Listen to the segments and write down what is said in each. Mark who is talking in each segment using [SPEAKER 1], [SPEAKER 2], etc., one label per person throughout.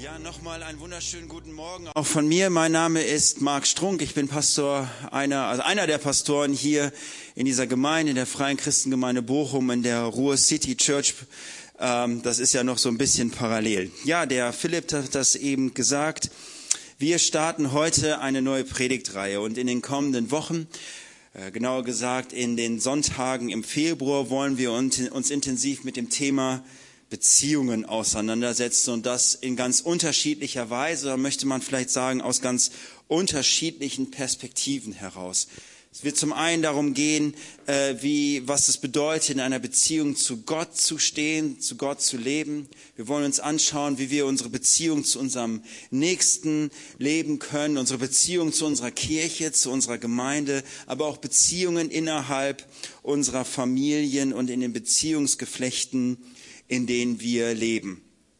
[SPEAKER 1] Ja, nochmal einen wunderschönen guten Morgen auch von mir. Mein Name ist Marc Strunk. Ich bin einer der Pastoren hier in dieser Gemeinde, in der Freien Christengemeinde Bochum, in der Ruhr City Church. Das ist ja noch so ein bisschen parallel. Ja, der Philipp hat das eben gesagt. Wir starten heute eine neue Predigtreihe und in den kommenden Wochen, genauer gesagt in den Sonntagen im Februar, wollen wir uns intensiv mit dem Thema Beziehungen auseinandersetzen und das in ganz unterschiedlicher Weise, oder möchte man vielleicht sagen, aus ganz unterschiedlichen Perspektiven heraus. Es wird zum einen darum gehen, was es bedeutet, in einer Beziehung zu Gott zu stehen, zu Gott zu leben. Wir wollen uns anschauen, wie wir unsere Beziehung zu unserem Nächsten leben können, unsere Beziehung zu unserer Kirche, zu unserer Gemeinde, aber auch Beziehungen innerhalb unserer Familien und in den Beziehungsgeflechten, in denen wir leben.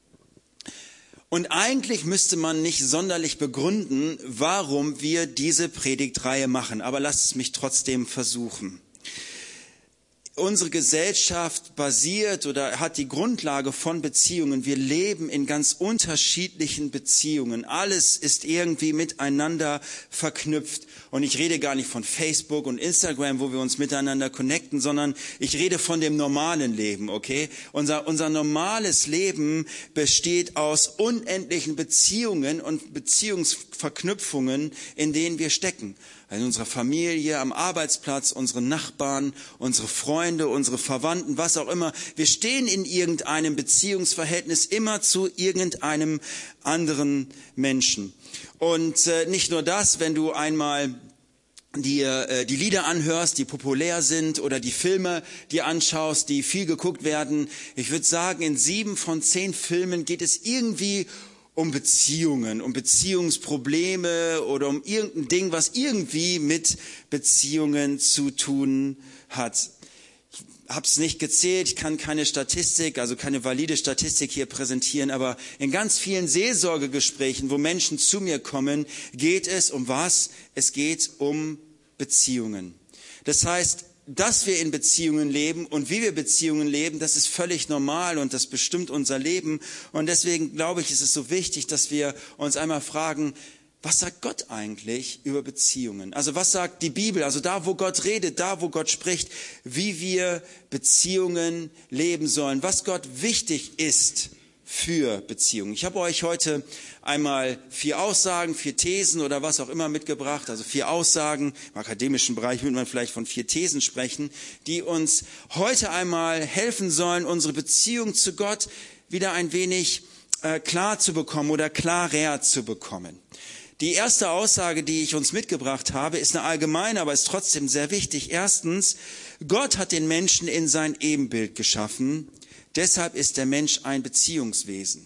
[SPEAKER 1] Und eigentlich müsste man nicht sonderlich begründen, warum wir diese Predigtreihe machen. Aber lasst es mich trotzdem versuchen. Unsere Gesellschaft basiert oder hat die Grundlage von Beziehungen. Wir leben in ganz unterschiedlichen Beziehungen. Alles ist irgendwie miteinander verknüpft. Und ich rede gar nicht von Facebook und Instagram, wo wir uns miteinander connecten, sondern ich rede von dem normalen Leben, okay? Unser normales Leben besteht aus unendlichen Beziehungen und Beziehungsverknüpfungen, in denen wir stecken. In unserer Familie, am Arbeitsplatz, unsere Nachbarn, unsere Freunde, unsere Verwandten, was auch immer. Wir stehen in irgendeinem Beziehungsverhältnis immer zu irgendeinem anderen Menschen. Und nicht nur das, wenn du einmal die Lieder anhörst, die populär sind, oder die Filme, die anschaust, die viel geguckt werden. Ich würde sagen, in 7 von 10 Filmen geht es irgendwie um Beziehungen, um Beziehungsprobleme oder um irgendein Ding, was irgendwie mit Beziehungen zu tun hat. Ich habe es nicht gezählt, ich kann keine Statistik, also keine valide Statistik hier präsentieren, aber in ganz vielen Seelsorgegesprächen, wo Menschen zu mir kommen, geht es um was? Es geht um Beziehungen. Das heißt, dass wir in Beziehungen leben und wie wir Beziehungen leben, das ist völlig normal und das bestimmt unser Leben. Und deswegen glaube ich, ist es so wichtig, dass wir uns einmal fragen, was sagt Gott eigentlich über Beziehungen? Also was sagt die Bibel? Also da, wo Gott redet, da, wo Gott spricht, wie wir Beziehungen leben sollen, was Gott wichtig ist für Beziehungen. Ich habe euch heute einmal 4 Aussagen, 4 Thesen oder was auch immer mitgebracht, also 4 Aussagen. Im akademischen Bereich würde man vielleicht von 4 Thesen sprechen, die uns heute einmal helfen sollen, unsere Beziehung zu Gott wieder ein wenig klar zu bekommen oder klarer zu bekommen. Die erste Aussage, die ich uns mitgebracht habe, ist eine allgemeine, aber ist trotzdem sehr wichtig. Erstens, Gott hat den Menschen in sein Ebenbild geschaffen. Deshalb ist der Mensch ein Beziehungswesen.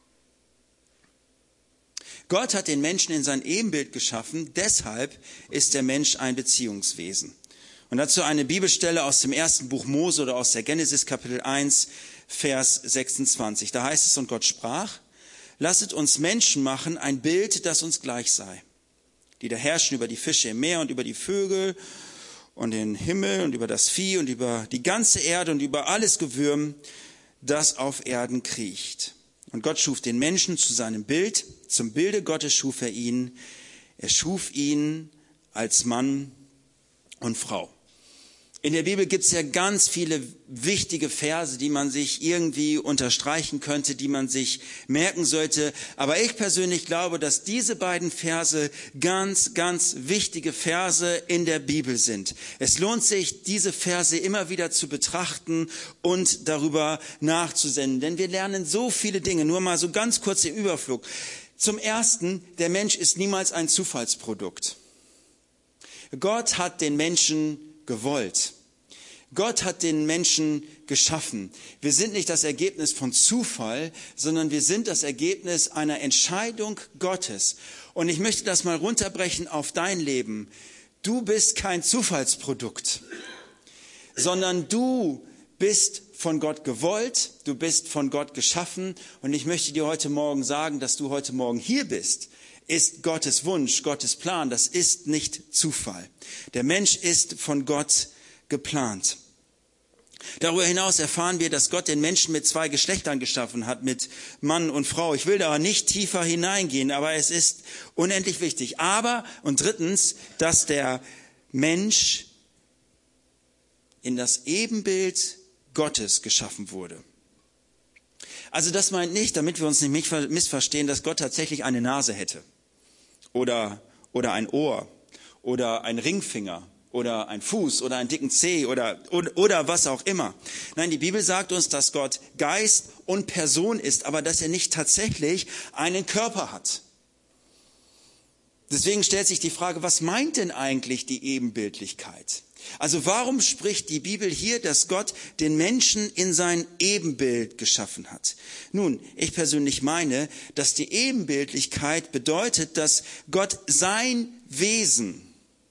[SPEAKER 1] Gott hat den Menschen in sein Ebenbild geschaffen, deshalb ist der Mensch ein Beziehungswesen. Und dazu eine Bibelstelle aus dem 1. Buch Mose oder aus der Genesis Kapitel 1, Vers 26. Da heißt es, und Gott sprach, lasset uns Menschen machen, ein Bild, das uns gleich sei, die da herrschen über die Fische im Meer und über die Vögel und den Himmel und über das Vieh und über die ganze Erde und über alles Gewürm, das auf Erden kriecht. Und Gott schuf den Menschen zu seinem Bild, zum Bilde Gottes schuf er ihn. Er schuf ihn als Mann und Frau. In der Bibel gibt es ja ganz viele wichtige Verse, die man sich irgendwie unterstreichen könnte, die man sich merken sollte. Aber ich persönlich glaube, dass diese beiden Verse ganz, ganz wichtige Verse in der Bibel sind. Es lohnt sich, diese Verse immer wieder zu betrachten und darüber nachzusinnen. Denn wir lernen so viele Dinge, nur mal so ganz kurz im Überflug. Zum Ersten, der Mensch ist niemals ein Zufallsprodukt. Gott hat den Menschen gewollt. Gott hat den Menschen geschaffen. Wir sind nicht das Ergebnis von Zufall, sondern wir sind das Ergebnis einer Entscheidung Gottes. Und ich möchte das mal runterbrechen auf dein Leben. Du bist kein Zufallsprodukt, sondern du bist von Gott gewollt, du bist von Gott geschaffen. Und ich möchte dir heute Morgen sagen, dass du heute Morgen hier bist, ist Gottes Wunsch, Gottes Plan. Das ist nicht Zufall. Der Mensch ist von Gott geplant. Darüber hinaus erfahren wir, dass Gott den Menschen mit 2 Geschlechtern geschaffen hat, mit Mann und Frau. Ich will da nicht tiefer hineingehen, aber es ist unendlich wichtig. Und drittens, dass der Mensch in das Ebenbild Gottes geschaffen wurde. Also das meint nicht, damit wir uns nicht missverstehen, dass Gott tatsächlich eine Nase hätte oder ein Ohr oder ein Ringfinger oder ein Fuß oder einen dicken Zeh oder was auch immer. Nein, die Bibel sagt uns, dass Gott Geist und Person ist, aber dass er nicht tatsächlich einen Körper hat. Deswegen stellt sich die Frage, was meint denn eigentlich die Ebenbildlichkeit? Also warum spricht die Bibel hier, dass Gott den Menschen in sein Ebenbild geschaffen hat? Nun, ich persönlich meine, dass die Ebenbildlichkeit bedeutet, dass Gott sein Wesen,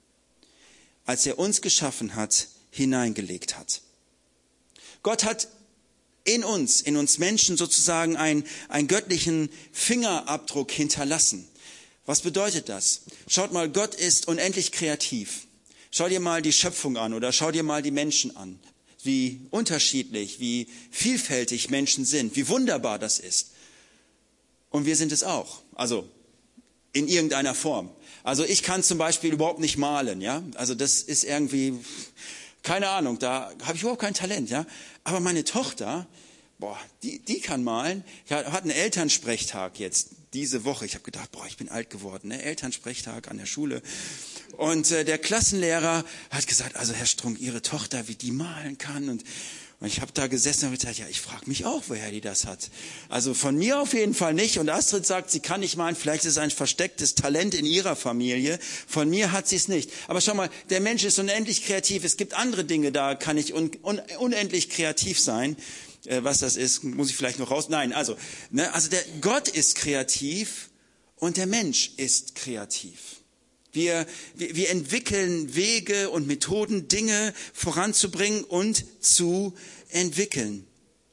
[SPEAKER 1] als er uns geschaffen hat, hineingelegt hat. Gott hat in uns Menschen sozusagen einen göttlichen Fingerabdruck hinterlassen. Was bedeutet das? Schaut mal, Gott ist unendlich kreativ. Schau dir mal die Schöpfung an oder schau dir mal die Menschen an. Wie unterschiedlich, wie vielfältig Menschen sind, wie wunderbar das ist. Und wir sind es auch, also in irgendeiner Form. Also ich kann zum Beispiel überhaupt nicht malen, ja. Also das ist irgendwie, keine Ahnung, da habe ich überhaupt kein Talent, ja. Aber meine Tochter, die kann malen. Hat einen Elternsprechtag jetzt diese Woche. Ich habe gedacht, ich bin alt geworden, ne? Elternsprechtag an der Schule. Und der Klassenlehrer hat gesagt, also Herr Strunk, Ihre Tochter, wie die malen kann. Und ich habe da gesessen und gesagt, ja, ich frage mich auch, woher die das hat. Also von mir auf jeden Fall nicht. Und Astrid sagt, sie kann nicht malen, vielleicht ist es ein verstecktes Talent in ihrer Familie. Von mir hat sie es nicht. Aber schau mal, der Mensch ist unendlich kreativ. Es gibt andere Dinge, da kann ich unendlich kreativ sein. Was das ist, muss ich vielleicht noch raus. Nein, also der Gott ist kreativ und der Mensch ist kreativ. Wir entwickeln Wege und Methoden, Dinge voranzubringen und zu entwickeln.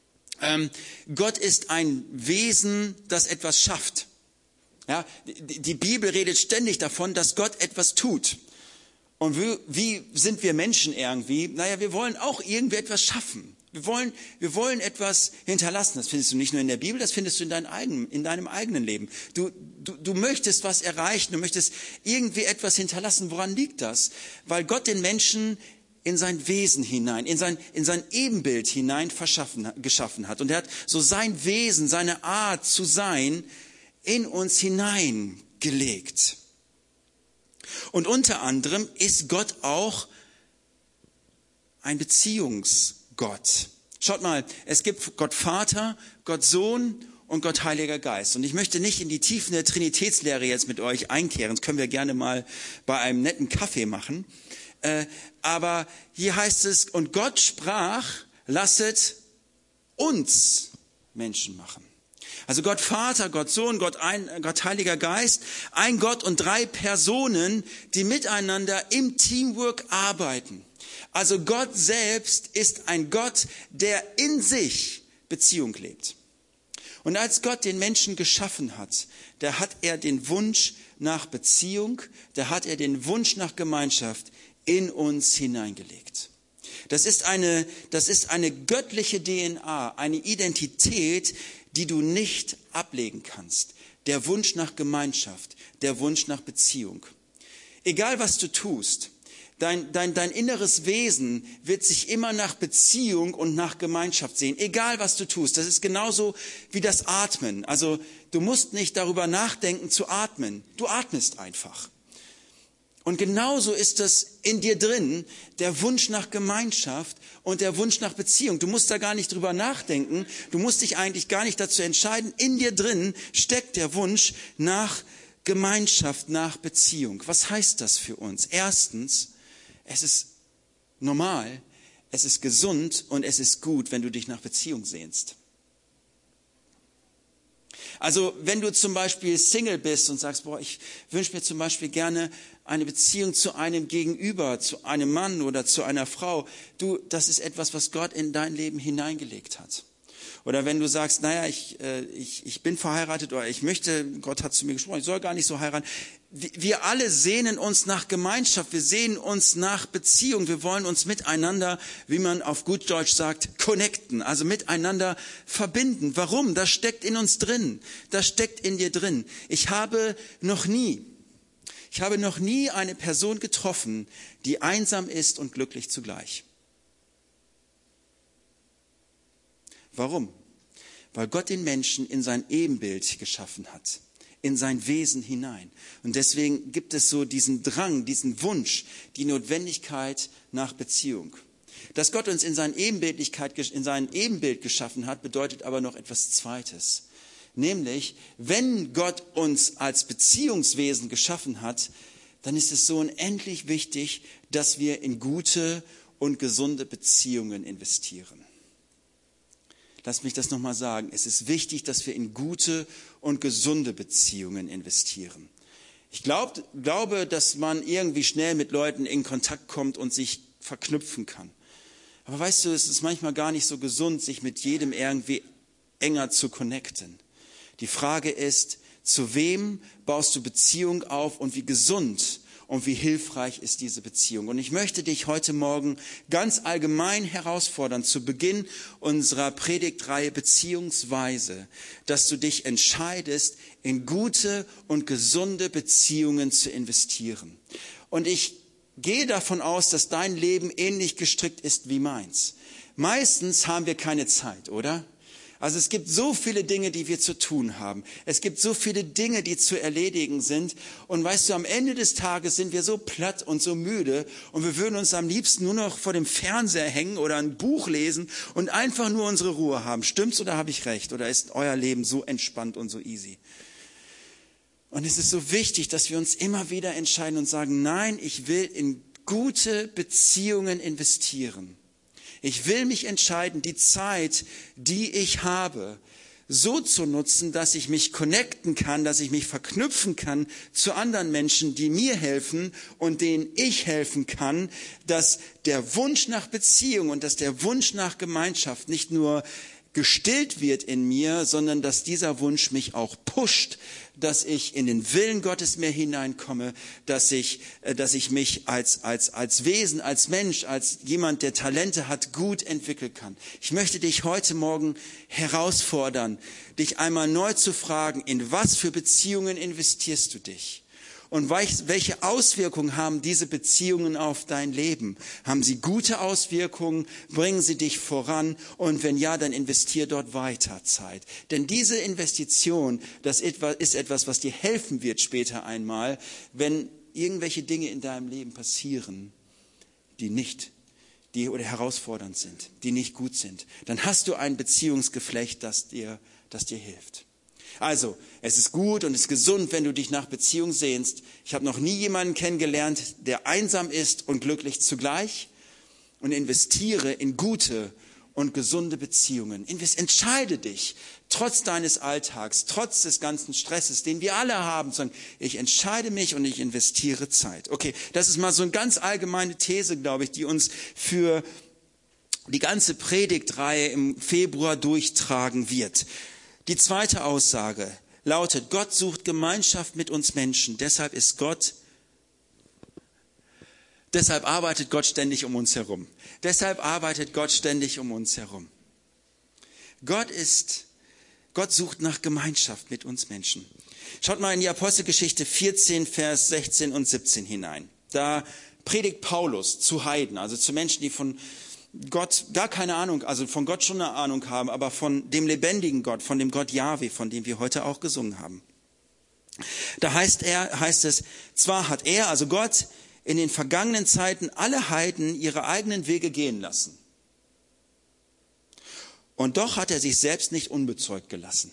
[SPEAKER 1] Gott ist ein Wesen, das etwas schafft. Ja, die Bibel redet ständig davon, dass Gott etwas tut. Und wie sind wir Menschen irgendwie? Naja, wir wollen auch irgendwie etwas schaffen. Wir wollen etwas hinterlassen. Das findest du nicht nur in der Bibel, das findest du in deinem eigenen Leben. Du möchtest was erreichen, du möchtest irgendwie etwas hinterlassen. Woran liegt das? Weil Gott den Menschen in sein Wesen hinein, in sein Ebenbild hinein geschaffen hat. Und er hat so sein Wesen, seine Art zu sein, in uns hineingelegt. Und unter anderem ist Gott auch ein Beziehungsgott. Schaut mal, es gibt Gott Vater, Gott Sohn und Gott Heiliger Geist. Und ich möchte nicht in die Tiefen der Trinitätslehre jetzt mit euch einkehren. Das können wir gerne mal bei einem netten Kaffee machen. Aber hier heißt es, und Gott sprach, lasset uns Menschen machen. Also Gott Vater, Gott Sohn, Gott Heiliger Geist, ein Gott und 3 Personen, die miteinander im Teamwork arbeiten. Also Gott selbst ist ein Gott, der in sich Beziehung lebt. Und als Gott den Menschen geschaffen hat, da hat er den Wunsch nach Beziehung, da hat er den Wunsch nach Gemeinschaft in uns hineingelegt. Das ist eine göttliche DNA, eine Identität, die du nicht ablegen kannst. Der Wunsch nach Gemeinschaft, der Wunsch nach Beziehung. Egal was du tust, dein inneres Wesen wird sich immer nach Beziehung und nach Gemeinschaft sehen. Egal was du tust, das ist genauso wie das Atmen. Also du musst nicht darüber nachdenken zu atmen. Du atmest einfach. Und genauso ist das in dir drin, der Wunsch nach Gemeinschaft und der Wunsch nach Beziehung. Du musst da gar nicht drüber nachdenken, du musst dich eigentlich gar nicht dazu entscheiden. In dir drin steckt der Wunsch nach Gemeinschaft, nach Beziehung. Was heißt das für uns? Erstens, es ist normal, es ist gesund und es ist gut, wenn du dich nach Beziehung sehnst. Also wenn du zum Beispiel Single bist und sagst, ich wünsche mir zum Beispiel gerne eine Beziehung zu einem Gegenüber, zu einem Mann oder zu einer Frau. Das ist etwas, was Gott in dein Leben hineingelegt hat. Oder wenn du sagst, naja, ich bin verheiratet oder Gott hat zu mir gesprochen, ich soll gar nicht so heiraten. Wir alle sehnen uns nach Gemeinschaft, wir sehnen uns nach Beziehung, wir wollen uns miteinander, wie man auf gut Deutsch sagt, connecten, also miteinander verbinden. Warum? Das steckt in uns drin, das steckt in dir drin. Ich habe noch nie eine Person getroffen, die einsam ist und glücklich zugleich. Warum? Weil Gott den Menschen in sein Ebenbild geschaffen hat, in sein Wesen hinein. Und deswegen gibt es so diesen Drang, diesen Wunsch, die Notwendigkeit nach Beziehung. Dass Gott uns in sein Ebenbild geschaffen hat, bedeutet aber noch etwas Zweites. Nämlich, wenn Gott uns als Beziehungswesen geschaffen hat, dann ist es so unendlich wichtig, dass wir in gute und gesunde Beziehungen investieren. Lass mich das nochmal sagen. Es ist wichtig, dass wir in gute und gesunde Beziehungen investieren. Ich glaube, dass man irgendwie schnell mit Leuten in Kontakt kommt und sich verknüpfen kann. Aber weißt du, es ist manchmal gar nicht so gesund, sich mit jedem irgendwie enger zu connecten. Die Frage ist, zu wem baust du Beziehung auf und wie gesund und wie hilfreich ist diese Beziehung? Und ich möchte dich heute Morgen ganz allgemein herausfordern, zu Beginn unserer Predigtreihe beziehungsweise, dass du dich entscheidest, in gute und gesunde Beziehungen zu investieren. Und ich gehe davon aus, dass dein Leben ähnlich gestrickt ist wie meins. Meistens haben wir keine Zeit, oder? Also es gibt so viele Dinge, die wir zu tun haben. Es gibt so viele Dinge, die zu erledigen sind. Und weißt du, am Ende des Tages sind wir so platt und so müde und wir würden uns am liebsten nur noch vor dem Fernseher hängen oder ein Buch lesen und einfach nur unsere Ruhe haben. Stimmt's oder habe ich recht? Oder ist euer Leben so entspannt und so easy? Und es ist so wichtig, dass wir uns immer wieder entscheiden und sagen, nein, ich will in gute Beziehungen investieren. Ich will mich entscheiden, die Zeit, die ich habe, so zu nutzen, dass ich mich connecten kann, dass ich mich verknüpfen kann zu anderen Menschen, die mir helfen und denen ich helfen kann, dass der Wunsch nach Beziehung und dass der Wunsch nach Gemeinschaft nicht nur gestillt wird in mir, sondern dass dieser Wunsch mich auch pusht, dass ich in den Willen Gottes mehr hineinkomme, dass ich mich als Wesen, als Mensch, als jemand, der Talente hat, gut entwickeln kann. Ich möchte dich heute Morgen herausfordern, dich einmal neu zu fragen, in was für Beziehungen investierst du dich? Und welche Auswirkungen haben diese Beziehungen auf dein Leben? Haben sie gute Auswirkungen? Bringen sie dich voran? Und wenn ja, dann investier dort weiter Zeit. Denn diese Investition, das ist etwas, was dir helfen wird später einmal, wenn irgendwelche Dinge in deinem Leben passieren, die oder herausfordernd sind, die nicht gut sind. Dann hast du ein Beziehungsgeflecht, das dir hilft. Also, es ist gut und es ist gesund, wenn du dich nach Beziehung sehnst. Ich habe noch nie jemanden kennengelernt, der einsam ist und glücklich zugleich. Und investiere in gute und gesunde Beziehungen. Entscheide dich, trotz deines Alltags, trotz des ganzen Stresses, den wir alle haben, zu sagen, ich entscheide mich und ich investiere Zeit. Okay, das ist mal so eine ganz allgemeine These, glaube ich, die uns für die ganze Predigtreihe im Februar durchtragen wird. Die zweite Aussage lautet, Gott sucht Gemeinschaft mit uns Menschen. Deshalb arbeitet Gott ständig um uns herum. Gott sucht nach Gemeinschaft mit uns Menschen. Schaut mal in die Apostelgeschichte 14, Vers 16 und 17 hinein. Da predigt Paulus zu Heiden, also zu Menschen, die von Gott gar keine Ahnung, also von Gott schon eine Ahnung haben, aber von dem lebendigen Gott, von dem Gott Jahwe, von dem wir heute auch gesungen haben. Da heißt es, zwar hat er, also Gott, in den vergangenen Zeiten alle Heiden ihre eigenen Wege gehen lassen. Und doch hat er sich selbst nicht unbezeugt gelassen.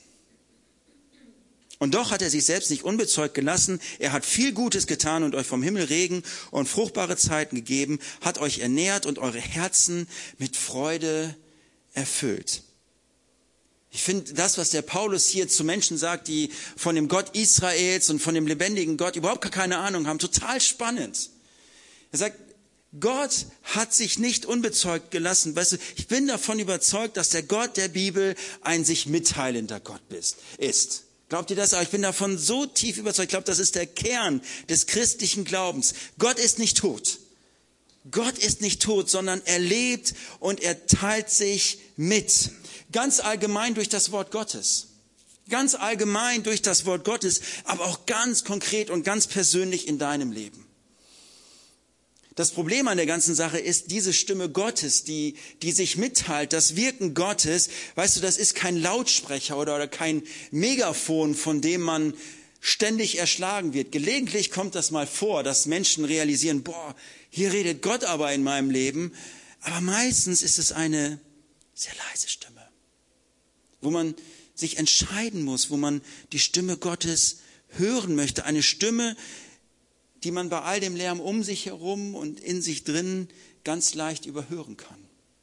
[SPEAKER 1] Er hat viel Gutes getan und euch vom Himmel Regen und fruchtbare Zeiten gegeben, hat euch ernährt und eure Herzen mit Freude erfüllt. Ich finde das, was der Paulus hier zu Menschen sagt, die von dem Gott Israels und von dem lebendigen Gott überhaupt keine Ahnung haben, total spannend. Er sagt, Gott hat sich nicht unbezeugt gelassen. Weißt du, ich bin davon überzeugt, dass der Gott der Bibel ein sich mitteilender Gott ist. Glaubt ihr das? Aber ich bin davon so tief überzeugt. Ich glaube, das ist der Kern des christlichen Glaubens. Gott ist nicht tot. Gott ist nicht tot, sondern er lebt und er teilt sich mit. Ganz allgemein durch das Wort Gottes. Ganz allgemein durch das Wort Gottes, aber auch ganz konkret und ganz persönlich in deinem Leben. Das Problem an der ganzen Sache ist, diese Stimme Gottes, die sich mitteilt, das Wirken Gottes, weißt du, das ist kein Lautsprecher oder kein Megafon, von dem man ständig erschlagen wird. Gelegentlich kommt das mal vor, dass Menschen realisieren, boah, hier redet Gott aber in meinem Leben. Aber meistens ist es eine sehr leise Stimme, wo man sich entscheiden muss, wo man die Stimme Gottes hören möchte. Eine Stimme, die man bei all dem Lärm um sich herum und in sich drin ganz leicht überhören kann.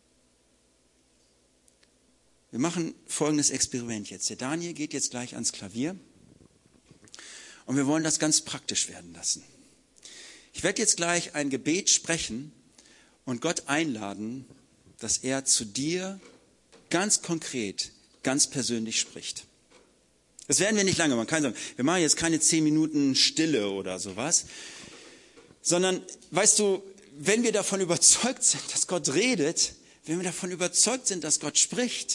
[SPEAKER 1] Wir machen folgendes Experiment jetzt. Der Daniel geht jetzt gleich ans Klavier und wir wollen das ganz praktisch werden lassen. Ich werde jetzt gleich ein Gebet sprechen und Gott einladen, dass er zu dir ganz konkret, ganz persönlich spricht. Das werden wir nicht lange machen, keine Sorge. Wir machen jetzt keine 10 Minuten Stille oder sowas, sondern, weißt du, wenn wir davon überzeugt sind, dass Gott redet, wenn wir davon überzeugt sind, dass Gott spricht,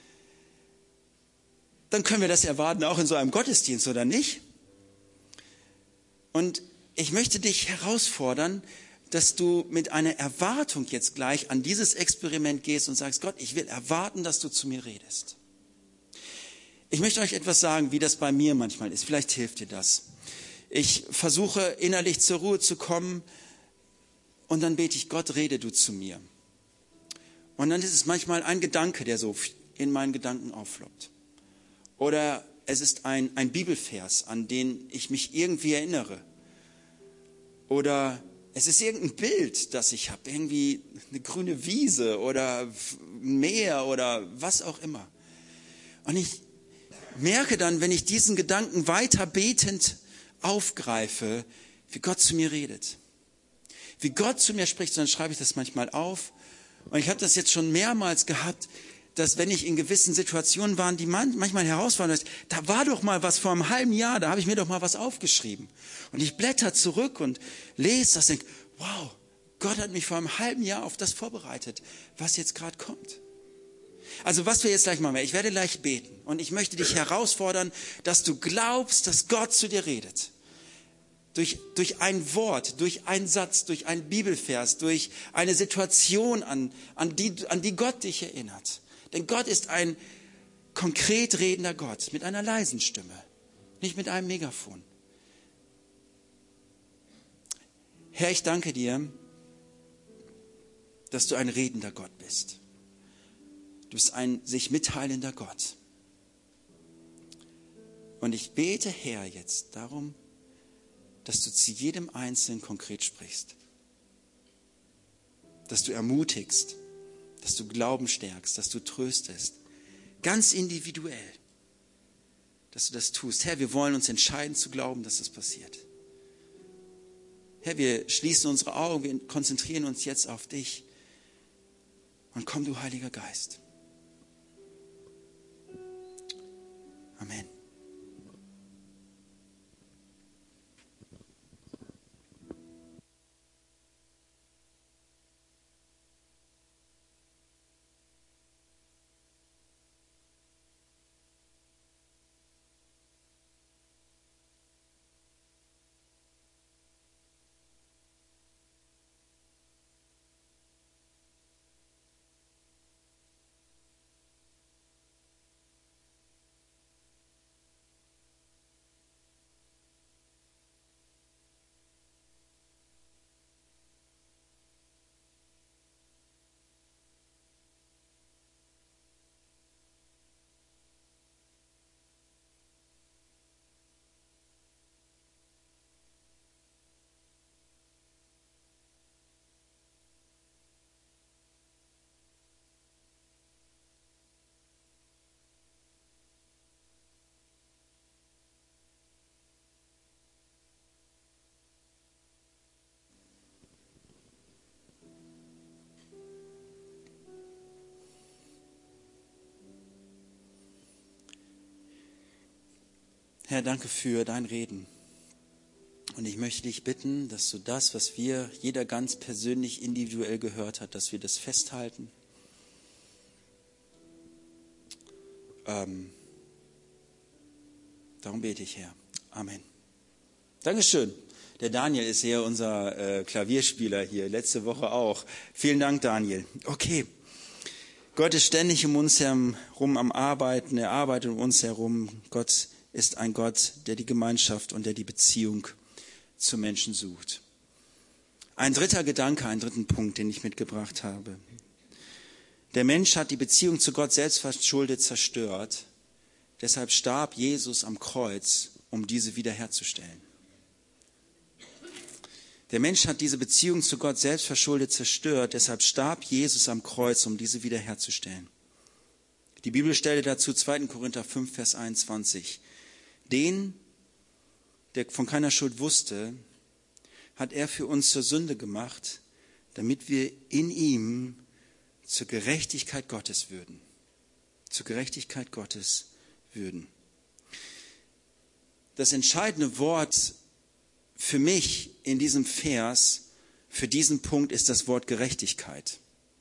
[SPEAKER 1] dann können wir das erwarten, auch in so einem Gottesdienst, oder nicht? Und ich möchte dich herausfordern, dass du mit einer Erwartung jetzt gleich an dieses Experiment gehst und sagst, Gott, ich will erwarten, dass du zu mir redest. Ich möchte euch etwas sagen, wie das bei mir manchmal ist. Vielleicht hilft dir das. Ich versuche innerlich zur Ruhe zu kommen und dann bete ich, Gott, rede du zu mir. Und dann ist es manchmal ein Gedanke, der so in meinen Gedanken aufploppt. Oder es ist ein Bibelvers, an den ich mich irgendwie erinnere. Oder es ist irgendein Bild, das ich habe, irgendwie eine grüne Wiese oder ein Meer oder was auch immer. Und ich merke dann, wenn ich diesen Gedanken weiter betend aufgreife, wie Gott zu mir redet. Wie Gott zu mir spricht, dann schreibe ich das manchmal auf. Und ich habe das jetzt schon mehrmals gehabt, dass wenn ich in gewissen Situationen war, die manchmal herausfordernd ist, da war doch mal was vor einem halben Jahr, da habe ich mir doch mal was aufgeschrieben. Und ich blätter zurück und lese das und denke, wow, Gott hat mich vor einem halben Jahr auf das vorbereitet, was jetzt gerade kommt. Also was wir jetzt gleich machen, ich werde gleich beten und ich möchte dich herausfordern, dass du glaubst, dass Gott zu dir redet. Durch ein Wort, durch einen Satz, durch einen Bibelvers, durch eine Situation, an die Gott dich erinnert. Denn Gott ist ein konkret redender Gott mit einer leisen Stimme, nicht mit einem Megafon. Herr, ich danke dir, dass du ein redender Gott bist. Du bist ein sich mitteilender Gott. Und ich bete, Herr, jetzt darum, dass du zu jedem Einzelnen konkret sprichst. Dass du ermutigst, dass du Glauben stärkst, dass du tröstest. Ganz individuell, dass du das tust. Herr, wir wollen uns entscheiden zu glauben, dass das passiert. Herr, wir schließen unsere Augen, wir konzentrieren uns jetzt auf dich. Und komm, du Heiliger Geist. Amen. Herr, danke für dein Reden. Und ich möchte dich bitten, dass du das, was jeder ganz persönlich, individuell gehört hat, dass wir das festhalten. Darum bete ich, Herr. Amen. Dankeschön. Der Daniel ist hier unser Klavierspieler hier, letzte Woche auch. Vielen Dank, Daniel. Okay. Gott ist ständig um uns herum am Arbeiten, er arbeitet um uns herum. Gott ist ein Gott, der die Gemeinschaft und der die Beziehung zu Menschen sucht. Ein dritter Gedanke, einen dritten Punkt, den ich mitgebracht habe. Der Mensch hat die Beziehung zu Gott selbst verschuldet zerstört. Deshalb starb Jesus am Kreuz, um diese wiederherzustellen. Der Mensch hat diese Beziehung zu Gott selbst verschuldet zerstört. Deshalb starb Jesus am Kreuz, um diese wiederherzustellen. Die Bibel stellte dazu 2. Korinther 5, Vers 21. Den, der von keiner Schuld wusste, hat er für uns zur Sünde gemacht, damit wir in ihm zur Gerechtigkeit Gottes würden. Zur Gerechtigkeit Gottes würden. Das entscheidende Wort für mich in diesem Vers, für diesen Punkt, ist das Wort Gerechtigkeit.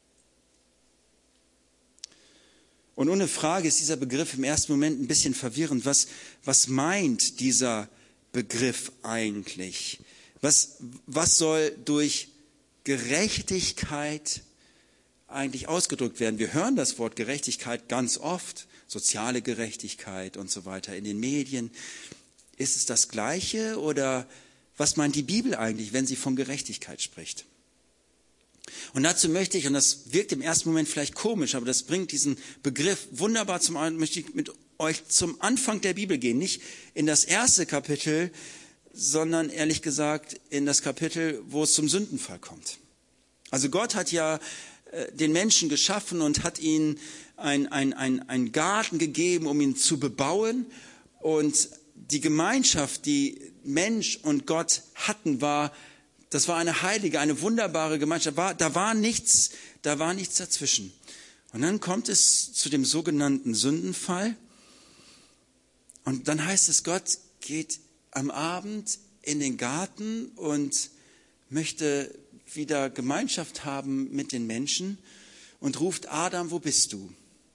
[SPEAKER 1] Und ohne Frage ist dieser Begriff im ersten Moment ein bisschen verwirrend. Was meint dieser Begriff eigentlich? Was soll durch Gerechtigkeit eigentlich ausgedrückt werden? Wir hören das Wort Gerechtigkeit ganz oft, soziale Gerechtigkeit und so weiter in den Medien. Ist es das Gleiche oder was meint die Bibel eigentlich, wenn sie von Gerechtigkeit spricht? Und dazu möchte ich, und das wirkt im ersten Moment vielleicht komisch, aber das bringt diesen Begriff wunderbar möchte ich mit euch zum Anfang der Bibel gehen. Nicht in das erste Kapitel, sondern ehrlich gesagt in das Kapitel, wo es zum Sündenfall kommt. Also Gott hat ja den Menschen geschaffen und hat ihnen einen Garten gegeben, um ihn zu bebauen. Und die Gemeinschaft, die Mensch und Gott hatten, das war eine heilige, eine wunderbare Gemeinschaft. Da war nichts dazwischen. Und dann kommt es zu dem sogenannten Sündenfall. Und dann heißt es, Gott geht am Abend in den Garten und möchte wieder Gemeinschaft haben mit den Menschen und ruft: Adam, wo bist du?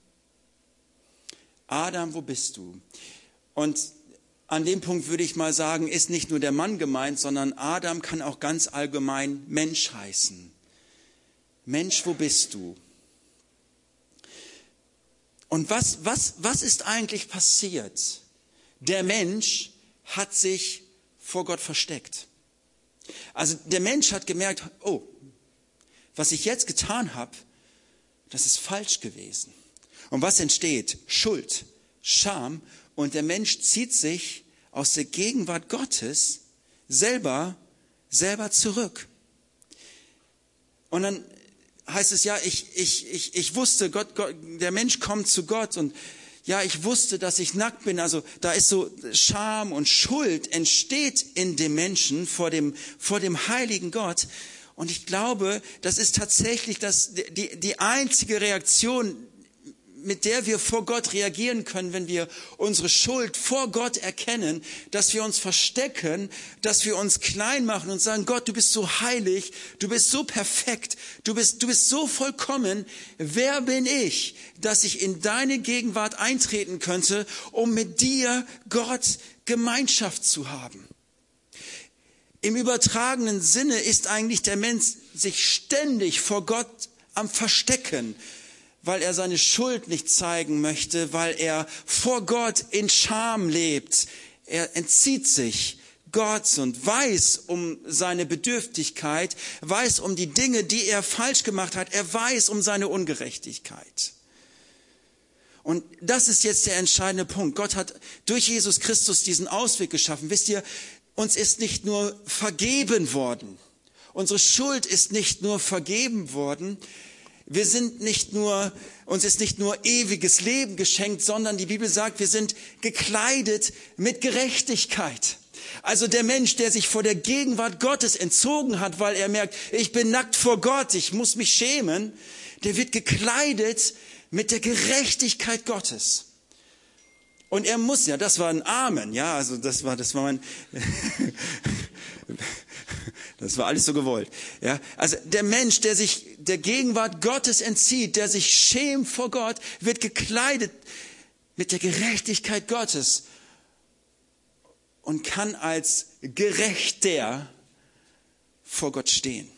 [SPEAKER 1] Adam, wo bist du? Und an dem Punkt würde ich mal sagen, ist nicht nur der Mann gemeint, sondern Adam kann auch ganz allgemein Mensch heißen. Mensch, wo bist du? Und was ist eigentlich passiert? Der Mensch hat sich vor Gott versteckt. Also der Mensch hat gemerkt, oh, was ich jetzt getan habe, das ist falsch gewesen. Und was entsteht? Schuld, Scham. Und der Mensch zieht sich aus der Gegenwart Gottes selber zurück. Und dann heißt es, ja, ich wusste, Gott, der Mensch kommt zu Gott und ja, ich wusste, dass ich nackt bin. Also da ist so Scham und Schuld entsteht in dem Menschen vor dem heiligen Gott. Und ich glaube, das ist tatsächlich die einzige Reaktion, mit der wir vor Gott reagieren können, wenn wir unsere Schuld vor Gott erkennen, dass wir uns verstecken, dass wir uns klein machen und sagen: Gott, du bist so heilig, du bist so perfekt, du bist so vollkommen. Wer bin ich, dass ich in deine Gegenwart eintreten könnte, um mit dir, Gott, Gemeinschaft zu haben? Im übertragenen Sinne ist eigentlich der Mensch sich ständig vor Gott am Verstecken, weil er seine Schuld nicht zeigen möchte, weil er vor Gott in Scham lebt. Er entzieht sich Gott und weiß um seine Bedürftigkeit, weiß um die Dinge, die er falsch gemacht hat. Er weiß um seine Ungerechtigkeit. Und das ist jetzt der entscheidende Punkt. Gott hat durch Jesus Christus diesen Ausweg geschaffen. Wisst ihr, uns ist nicht nur vergeben worden. Unsere Schuld ist nicht nur vergeben worden. Uns ist nicht nur ewiges Leben geschenkt, sondern die Bibel sagt, wir sind gekleidet mit Gerechtigkeit. Also der Mensch, der sich vor der Gegenwart Gottes entzogen hat, weil er merkt, ich bin nackt vor Gott, ich muss mich schämen, der wird gekleidet mit der Gerechtigkeit Gottes. Und er muss ja, das war ein Amen, ja, also das war mein, das war alles so gewollt, ja. Also der Mensch, der sich der Gegenwart Gottes entzieht, der sich schämt vor Gott, wird gekleidet mit der Gerechtigkeit Gottes und kann als Gerechter vor Gott stehen.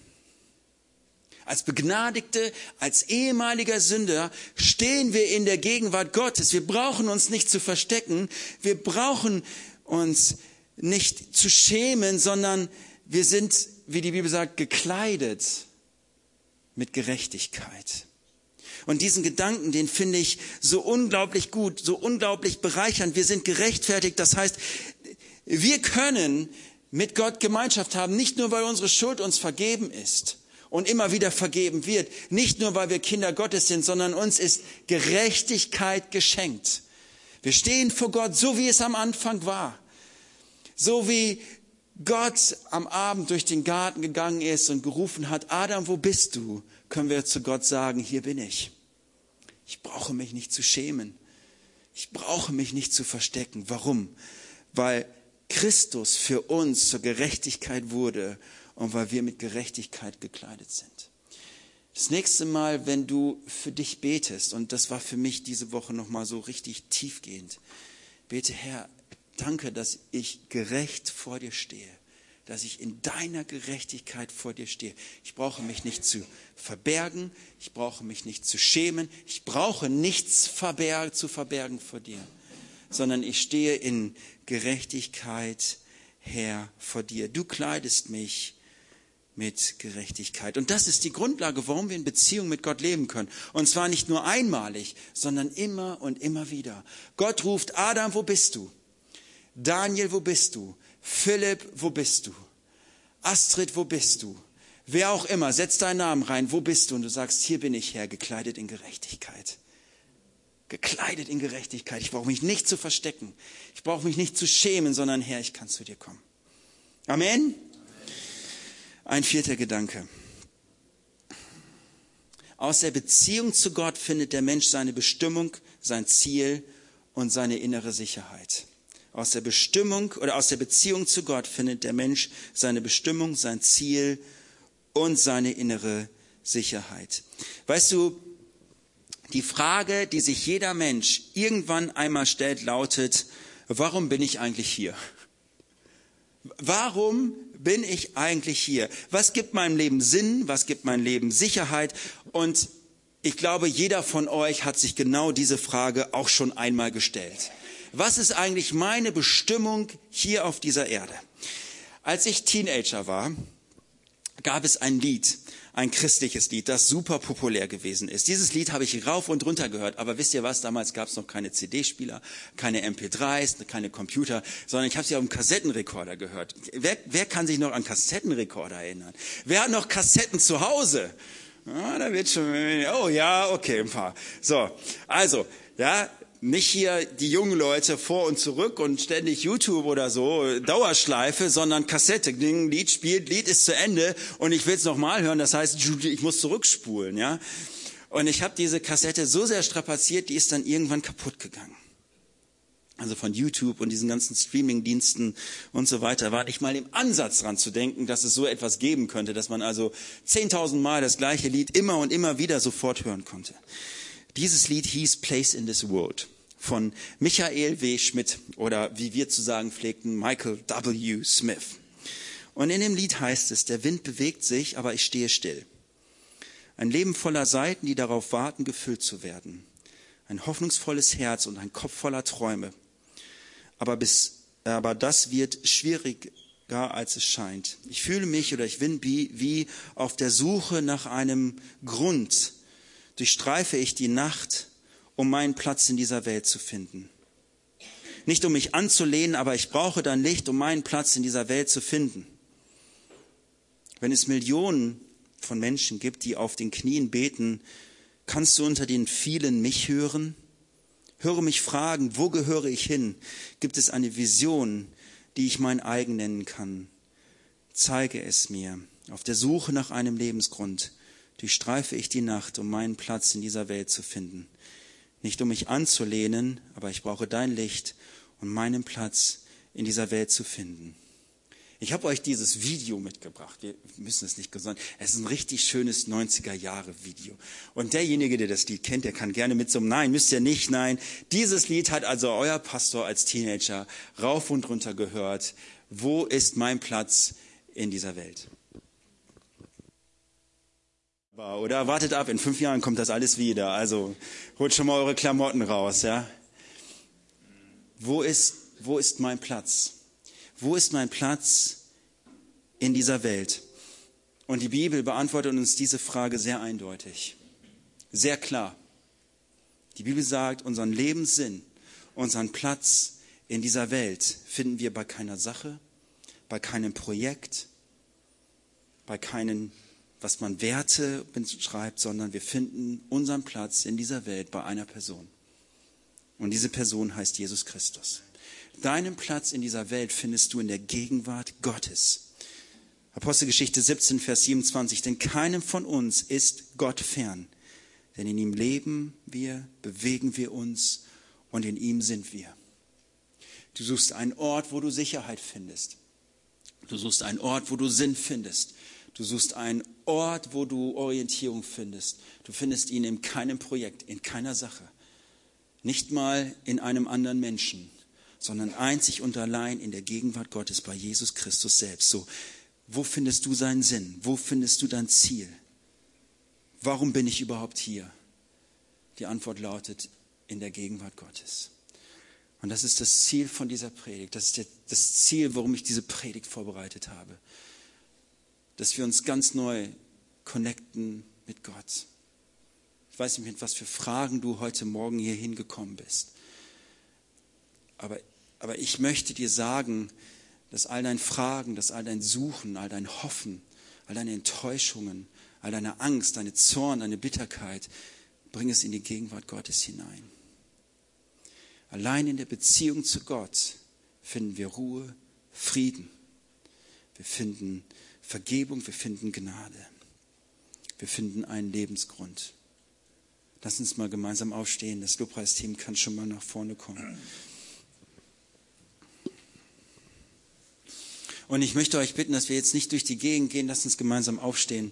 [SPEAKER 1] Als Begnadigte, als ehemaliger Sünder stehen wir in der Gegenwart Gottes. Wir brauchen uns nicht zu verstecken. Wir brauchen uns nicht zu schämen, sondern wir sind, wie die Bibel sagt, gekleidet mit Gerechtigkeit. Und diesen Gedanken, den finde ich so unglaublich gut, so unglaublich bereichernd. Wir sind gerechtfertigt. Das heißt, wir können mit Gott Gemeinschaft haben, nicht nur, weil unsere Schuld uns vergeben ist und immer wieder vergeben wird, nicht nur, weil wir Kinder Gottes sind, sondern uns ist Gerechtigkeit geschenkt. Wir stehen vor Gott, so wie es am Anfang war. So wie Gott am Abend durch den Garten gegangen ist und gerufen hat, Adam, wo bist du? Können wir zu Gott sagen, hier bin ich. Ich brauche mich nicht zu schämen. Ich brauche mich nicht zu verstecken. Warum? Weil Christus für uns zur Gerechtigkeit wurde und weil wir mit Gerechtigkeit gekleidet sind. Das nächste Mal, wenn du für dich betest, und das war für mich diese Woche nochmal so richtig tiefgehend, bete, Herr, danke, dass ich gerecht vor dir stehe, dass ich in deiner Gerechtigkeit vor dir stehe. Ich brauche mich nicht zu verbergen, ich brauche mich nicht zu schämen, ich brauche nichts zu verbergen vor dir, sondern ich stehe in Gerechtigkeit, Herr, vor dir. Du kleidest mich mit Gerechtigkeit. Und das ist die Grundlage, warum wir in Beziehung mit Gott leben können. Und zwar nicht nur einmalig, sondern immer und immer wieder. Gott ruft, Adam, wo bist du? Daniel, wo bist du? Philipp, wo bist du? Astrid, wo bist du? Wer auch immer, setz deinen Namen rein, wo bist du? Und du sagst, hier bin ich, Herr, gekleidet in Gerechtigkeit. Gekleidet in Gerechtigkeit. Ich brauche mich nicht zu verstecken. Ich brauche mich nicht zu schämen, sondern Herr, ich kann zu dir kommen. Amen. Ein vierter Gedanke. Aus der Beziehung zu Gott findet der Mensch seine Bestimmung, sein Ziel und seine innere Sicherheit. Aus der Beziehung zu Gott findet der Mensch seine Bestimmung, sein Ziel und seine innere Sicherheit. Weißt du, die Frage, die sich jeder Mensch irgendwann einmal stellt, lautet, warum bin ich eigentlich hier? Warum bin ich eigentlich hier? Was gibt meinem Leben Sinn? Was gibt meinem Leben Sicherheit? Und ich glaube, jeder von euch hat sich genau diese Frage auch schon einmal gestellt. Was ist eigentlich meine Bestimmung hier auf dieser Erde? Als ich Teenager war, gab es ein Lied, ein christliches Lied, das super populär gewesen ist. Dieses Lied habe ich rauf und runter gehört, aber wisst ihr was, damals gab es noch keine CD-Spieler, keine MP3s, keine Computer, sondern ich habe sie auf dem Kassettenrekorder gehört. Wer kann sich noch an Kassettenrekorder erinnern? Wer hat noch Kassetten zu Hause? Ja, da wird schon, oh ja, okay, ein paar. So, also, ja, nicht hier die jungen Leute vor und zurück und ständig YouTube oder so, Dauerschleife, sondern Kassette. Lied spielt, Lied ist zu Ende und ich will es nochmal hören, das heißt, ich muss zurückspulen, ja. Und ich habe diese Kassette so sehr strapaziert, die ist dann irgendwann kaputt gegangen. Also von YouTube und diesen ganzen Streaming-Diensten und so weiter war nicht mal im Ansatz dran zu denken, dass es so etwas geben könnte, dass man also 10.000 Mal das gleiche Lied immer und immer wieder sofort hören konnte. Dieses Lied hieß Place in this World von Michael W. Schmidt oder wie wir zu sagen pflegten, Michael W. Smith. Und in dem Lied heißt es, der Wind bewegt sich, aber ich stehe still. Ein Leben voller Seiten, die darauf warten, gefüllt zu werden. Ein hoffnungsvolles Herz und ein Kopf voller Träume. Aber das wird schwieriger, als es scheint. Ich fühle mich oder ich bin wie auf der Suche nach einem Grund. Durchstreife ich die Nacht, um meinen Platz in dieser Welt zu finden. Nicht um mich anzulehnen, aber ich brauche dein Licht, um meinen Platz in dieser Welt zu finden. Wenn es Millionen von Menschen gibt, die auf den Knien beten, kannst du unter den vielen mich hören? Höre mich fragen, wo gehöre ich hin? Gibt es eine Vision, die ich mein eigen nennen kann? Zeige es mir. Auf der Suche nach einem Lebensgrund durchstreife ich die Nacht, um meinen Platz in dieser Welt zu finden. Nicht um mich anzulehnen, aber ich brauche dein Licht, um meinen Platz in dieser Welt zu finden. Ich habe euch dieses Video mitgebracht. Wir müssen es nicht gesondert. Es ist ein richtig schönes 90er-Jahre-Video. Und derjenige, der das Lied kennt, der kann gerne mitsummen. Nein, müsst ihr nicht, nein. Dieses Lied hat also euer Pastor als Teenager rauf und runter gehört. Wo ist mein Platz in dieser Welt? Oder wartet ab, in 5 Jahren kommt das alles wieder. Also holt schon mal eure Klamotten raus, ja. Wo ist mein Platz? Wo ist mein Platz in dieser Welt? Und die Bibel beantwortet uns diese Frage sehr eindeutig, sehr klar. Die Bibel sagt, unseren Lebenssinn, unseren Platz in dieser Welt finden wir bei keiner Sache, bei keinem Projekt, bei keinem, was man Werte beschreibt, sondern wir finden unseren Platz in dieser Welt bei einer Person. Und diese Person heißt Jesus Christus. Deinen Platz in dieser Welt findest du in der Gegenwart Gottes. Apostelgeschichte 17, Vers 27. Denn keinem von uns ist Gott fern. Denn in ihm leben wir, bewegen wir uns und in ihm sind wir. Du suchst einen Ort, wo du Sicherheit findest. Du suchst einen Ort, wo du Sinn findest. Du suchst einen Ort, wo du Orientierung findest. Du findest ihn in keinem Projekt, in keiner Sache. Nicht mal in einem anderen Menschen, sondern einzig und allein in der Gegenwart Gottes bei Jesus Christus selbst. So, wo findest du seinen Sinn? Wo findest du dein Ziel? Warum bin ich überhaupt hier? Die Antwort lautet, in der Gegenwart Gottes. Und das ist das Ziel von dieser Predigt. Das ist das Ziel, warum ich diese Predigt vorbereitet habe. Dass wir uns ganz neu connecten mit Gott. Ich weiß nicht, mit was für Fragen du heute Morgen hier hingekommen bist. Aber ich möchte dir sagen, dass all dein Fragen, dass all dein Suchen, all dein Hoffen, all deine Enttäuschungen, all deine Angst, deine Zorn, deine Bitterkeit, bring es in die Gegenwart Gottes hinein. Allein in der Beziehung zu Gott finden wir Ruhe, Frieden. Wir finden Vergebung, wir finden Gnade. Wir finden einen Lebensgrund. Lass uns mal gemeinsam aufstehen. Das Lobpreisteam kann schon mal nach vorne kommen. Und ich möchte euch bitten, dass wir jetzt nicht durch die Gegend gehen. Lasst uns gemeinsam aufstehen.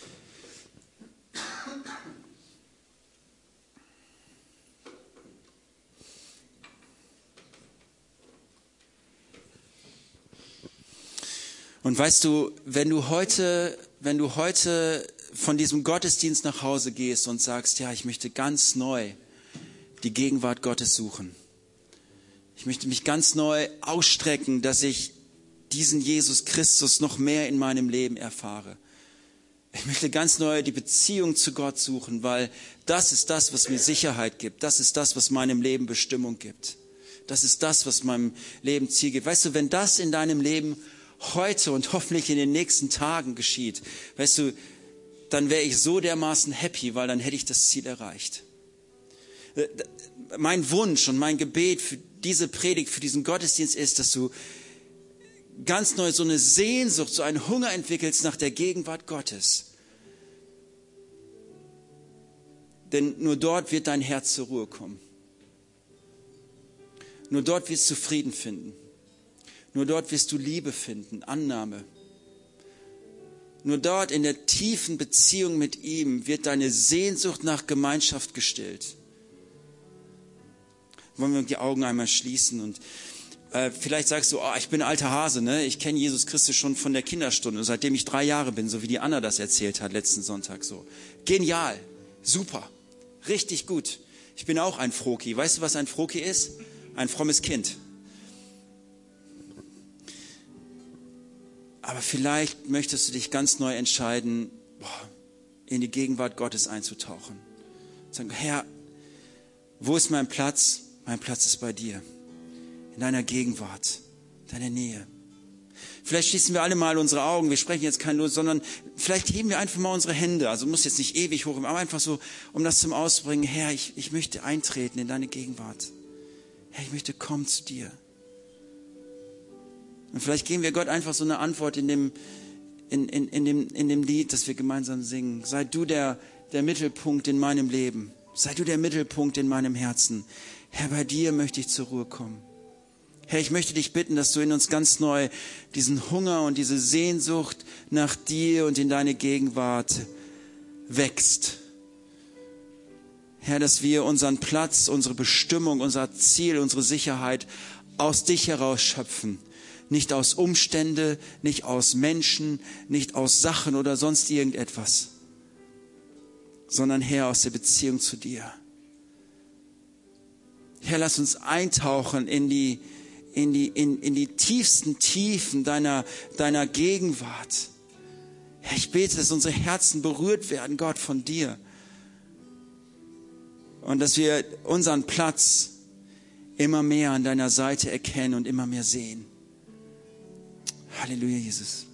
[SPEAKER 1] Und weißt du, wenn du heute von diesem Gottesdienst nach Hause gehst und sagst, ja, ich möchte ganz neu die Gegenwart Gottes suchen. Ich möchte mich ganz neu ausstrecken, dass ich diesen Jesus Christus noch mehr in meinem Leben erfahre. Ich möchte ganz neu die Beziehung zu Gott suchen, weil das ist das, was mir Sicherheit gibt. Das ist das, was meinem Leben Bestimmung gibt. Das ist das, was meinem Leben Ziel gibt. Weißt du, wenn das in deinem Leben heute und hoffentlich in den nächsten Tagen geschieht, weißt du, dann wäre ich so dermaßen happy, weil dann hätte ich das Ziel erreicht. Mein Wunsch und mein Gebet für diese Predigt, für diesen Gottesdienst ist, dass du ganz neu so eine Sehnsucht, so einen Hunger entwickelst nach der Gegenwart Gottes. Denn nur dort wird dein Herz zur Ruhe kommen. Nur dort wirst du Frieden finden. Nur dort wirst du Liebe finden, Annahme. Nur dort in der tiefen Beziehung mit ihm wird deine Sehnsucht nach Gemeinschaft gestillt. Wollen wir die Augen einmal schließen und vielleicht sagst du, ich bin alter Hase, ne? Ich kenne Jesus Christus schon von der Kinderstunde, seitdem ich 3 Jahre bin, so wie die Anna das erzählt hat letzten Sonntag. So genial, super, richtig gut. Ich bin auch ein Froki. Weißt du, was ein Froki ist? Ein frommes Kind. Aber vielleicht möchtest du dich ganz neu entscheiden, in die Gegenwart Gottes einzutauchen. Sagen, Herr, wo ist mein Platz? Mein Platz ist bei dir. In deiner Gegenwart, deiner Nähe. Vielleicht schließen wir alle mal unsere Augen. Wir sprechen jetzt kein Los, sondern vielleicht heben wir einfach mal unsere Hände. Also muss jetzt nicht ewig hoch, aber einfach so, um das zum Ausbringen. Herr, ich möchte eintreten in deine Gegenwart. Herr, ich möchte kommen zu dir. Und vielleicht geben wir Gott einfach so eine Antwort in dem Lied, das wir gemeinsam singen. Sei du der Mittelpunkt in meinem Leben. Sei du der Mittelpunkt in meinem Herzen. Herr, bei dir möchte ich zur Ruhe kommen. Herr, ich möchte dich bitten, dass du in uns ganz neu diesen Hunger und diese Sehnsucht nach dir und in deine Gegenwart wächst. Herr, dass wir unseren Platz, unsere Bestimmung, unser Ziel, unsere Sicherheit aus dich heraus schöpfen. Nicht aus Umstände, nicht aus Menschen, nicht aus Sachen oder sonst irgendetwas, sondern Herr, aus der Beziehung zu dir. Herr, lass uns eintauchen in die tiefsten Tiefen deiner Gegenwart. Herr, ich bete, dass unsere Herzen berührt werden, Gott, von dir. Und dass wir unseren Platz immer mehr an deiner Seite erkennen und immer mehr sehen. Halleluja, Jesus.